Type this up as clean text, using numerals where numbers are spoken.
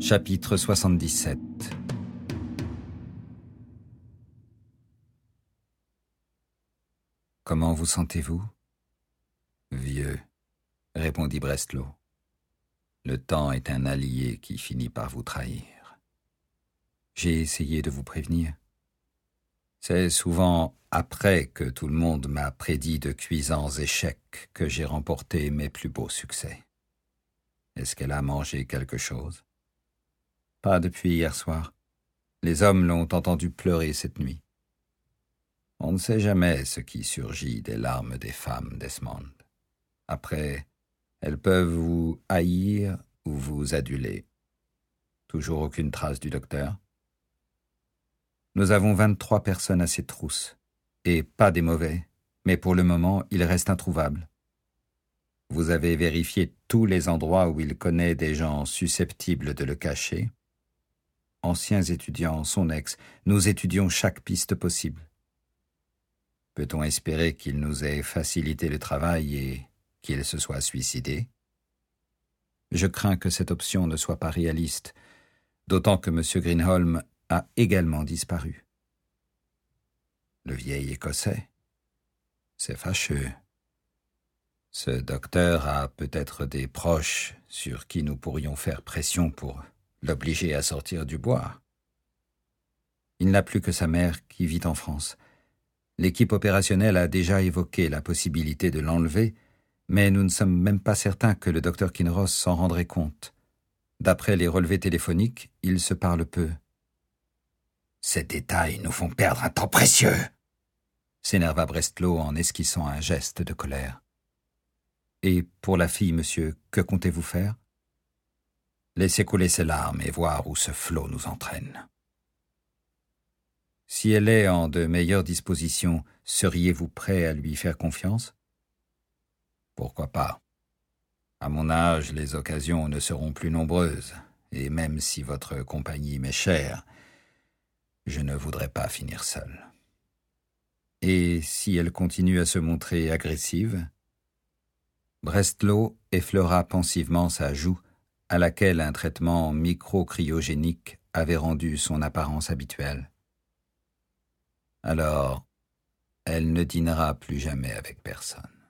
Chapitre 77. Comment vous sentez-vous ? Vieux, répondit Breslau. Le temps est un allié qui finit par vous trahir. J'ai essayé de vous prévenir. C'est souvent après que tout le monde m'a prédit de cuisants échecs que j'ai remporté mes plus beaux succès. Est-ce qu'elle a mangé quelque chose ? Pas depuis hier soir. Les hommes l'ont entendu pleurer cette nuit. On ne sait jamais ce qui surgit des larmes des femmes, Desmond. Après, elles peuvent vous haïr ou vous aduler. Toujours aucune trace du docteur ? Nous avons 23 personnes à ces trousses, et pas des mauvais, mais pour le moment, il reste introuvable. Vous avez vérifié tous les endroits où il connaît des gens susceptibles de le cacher ? Anciens étudiants, son ex, nous étudions chaque piste possible. Peut-on espérer qu'il nous ait facilité le travail et qu'il se soit suicidé ? Je crains que cette option ne soit pas réaliste, d'autant que M. Greenholm a également disparu. Le vieil Écossais ? C'est fâcheux. Ce docteur a peut-être des proches sur qui nous pourrions faire pression pour l'obliger à sortir du bois. Il n'a plus que sa mère qui vit en France. L'équipe opérationnelle a déjà évoqué la possibilité de l'enlever, mais nous ne sommes même pas certains que le docteur Kinross s'en rendrait compte. D'après les relevés téléphoniques, ils se parlent peu. « Ces détails nous font perdre un temps précieux !» s'énerva Breslau en esquissant un geste de colère. « Et pour la fille, monsieur, que comptez-vous faire ? » Laissez couler ses larmes et voir où ce flot nous entraîne. Si elle est en de meilleures dispositions, seriez-vous prêt à lui faire confiance ? Pourquoi pas ? À mon âge, les occasions ne seront plus nombreuses, et même si votre compagnie m'est chère, je ne voudrais pas finir seul. Et si elle continue à se montrer agressive ? Breslau effleura pensivement sa joue, à laquelle un traitement microcryogénique avait rendu son apparence habituelle. Alors, elle ne dînera plus jamais avec personne.